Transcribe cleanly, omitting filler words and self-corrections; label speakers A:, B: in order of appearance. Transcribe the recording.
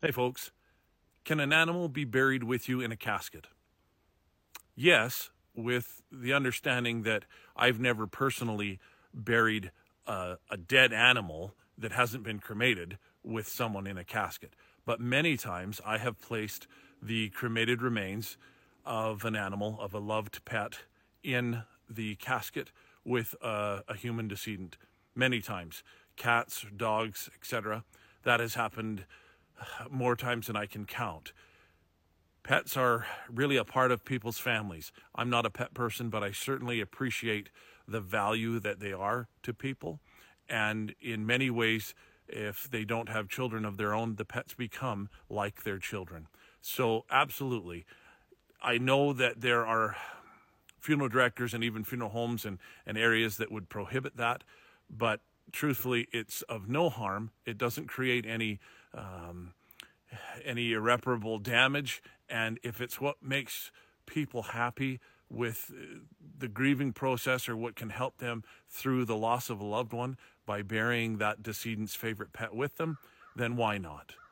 A: Hey folks, can an animal be buried with you in a casket? Yes, with the understanding that I've never personally buried a dead animal that hasn't been cremated with someone in a casket. But many times I have placed the cremated remains of an animal, of a loved pet, in the casket with a human decedent. Many times. Cats, dogs, etc. That has happened more times than I can count. Pets are really a part of people's families. I'm not a pet person, but I certainly appreciate the value that they are to people. And in many ways, if they don't have children of their own, the pets become like their children. So, absolutely. I know that there are funeral directors and even funeral homes and areas that would prohibit that, but truthfully, it's of no harm. It doesn't create any irreparable damage. And if it's what makes people happy with the grieving process, or what can help them through the loss of a loved one by burying that decedent's favorite pet with them, then why not?